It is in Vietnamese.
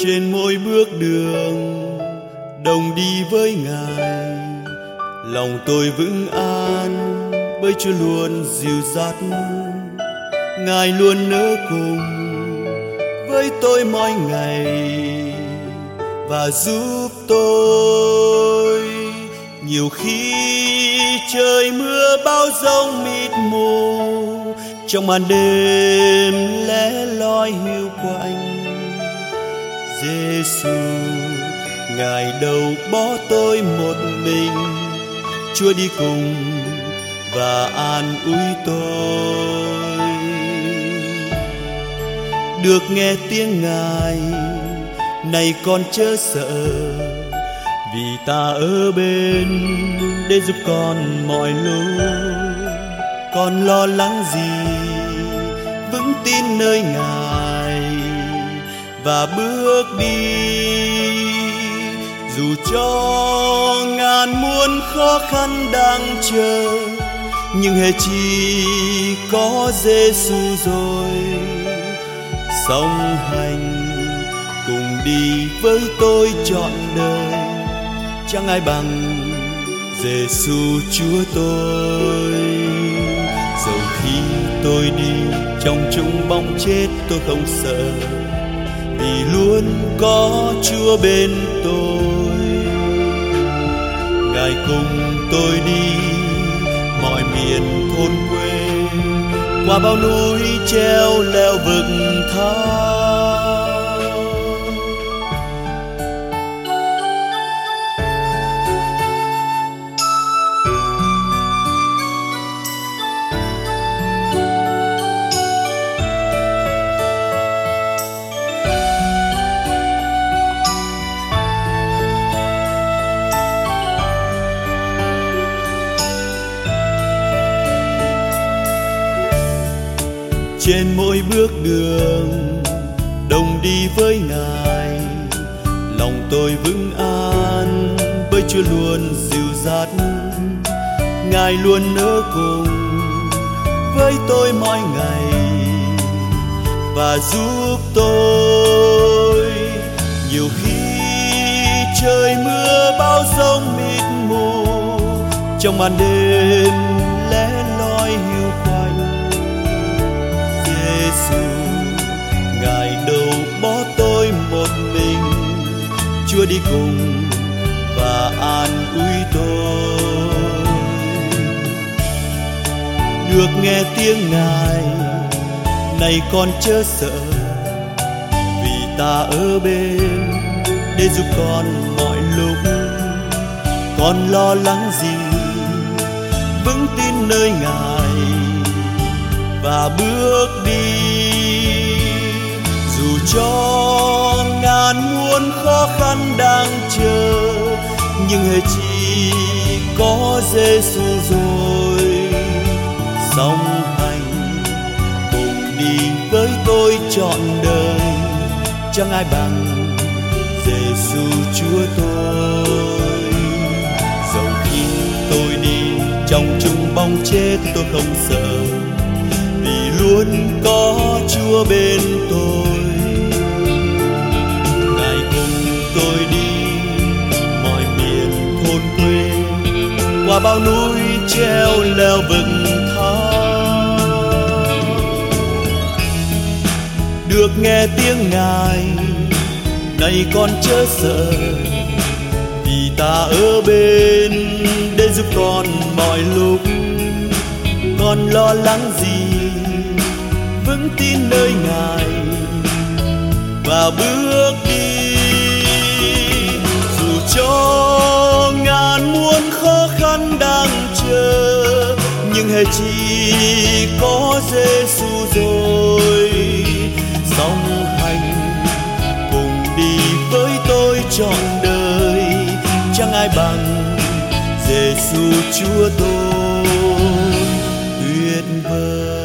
Trên mỗi bước đường đồng đi với Ngài, lòng tôi vững an bởi Chúa luôn dìu dắt. Ngài luôn ở cùng với tôi mỗi ngày và giúp tôi. Nhiều khi trời mưa bão giông mịt mù, trong màn đêm lẻ loi hiu quạnh, Giêsu Ngài đâu bỏ tôi một mình. Chúa đi cùng và an ủi tôi. Được nghe tiếng Ngài này con chớ sợ, vì ta ở bên để giúp con mọi lúc. Con lo lắng gì, vững tin nơi Ngài và bước đi. Dù cho ngàn muôn khó khăn đang chờ, nhưng hễ chỉ có Giêsu rồi. Song hành cùng đi với tôi trọn đời, chẳng ai bằng Giêsu Chúa tôi. Dẫu khi tôi đi trong chung bóng chết, tôi không sợ, vì luôn có Chúa bên tôi. Ngài cùng tôi đi mọi miền thôn quê, qua bao núi treo leo vực thác. Trên mỗi bước đường đồng đi với Ngài, lòng tôi vững an bởi Chúa luôn dìu dắt. Ngài luôn ở cùng với tôi mỗi ngày và giúp tôi. Nhiều khi trời mưa bão giông mịt mù, trong màn đêm lẻ loi hiu quạnh, Giêsu Ngài đâu bỏ tôi một mình. Chúa đi cùng và an ủi tôi. Được nghe tiếng Ngài này con chớ sợ, vì ta ở bên để giúp con mọi lúc. Con lo lắng gì, vững tin nơi Ngài và bước đi. Dù cho ngàn muôn khó khăn đang chờ, nhưng hễ chỉ có Giêsu rồi. Song hành cùng đi với tôi trọn đời, chẳng ai bằng Giêsu Chúa tôi. Dẫu khi tôi đi trong chung bóng chết, tôi không sợ, vì luôn có Chúa bên tôi. Ngài cùng tôi đi mọi miền thôn quê, qua bao núi treo leo vực thác. Được nghe tiếng Ngài này con chớ sợ, vì ta ở bên để giúp con mọi lúc. Con lo lắng gì, vững tin nơi Ngài và bước đi. Dù cho ngàn muôn khó khăn đang chờ, nhưng hễ chỉ có Giêsu rồi. Song hành cùng đi với tôi trọn đời, chẳng ai bằng Giêsu Chúa tôi. Tuyệt vời.